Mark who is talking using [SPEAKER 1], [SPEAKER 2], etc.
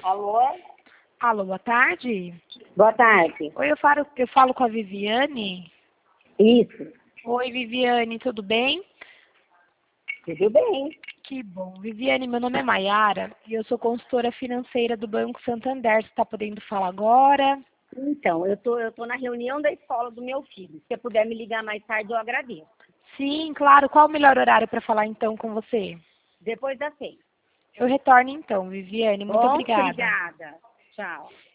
[SPEAKER 1] Alô?
[SPEAKER 2] Alô, boa tarde.
[SPEAKER 1] Boa tarde.
[SPEAKER 2] Oi, eu falo com a Viviane.
[SPEAKER 1] Isso.
[SPEAKER 2] Oi, Viviane, tudo bem?
[SPEAKER 1] Tudo bem.
[SPEAKER 2] Que bom. Viviane, meu nome é Maiara e eu sou consultora financeira do Banco Santander. Você está podendo falar agora?
[SPEAKER 1] Então, eu tô na reunião da escola do meu filho. Se você puder me ligar mais tarde, eu agradeço.
[SPEAKER 2] Sim, claro. Qual o melhor horário para falar então com você?
[SPEAKER 1] Depois das 6.
[SPEAKER 2] Eu retorno então, Viviane. Muito
[SPEAKER 1] Bom,
[SPEAKER 2] obrigada.
[SPEAKER 1] obrigada. Tchau.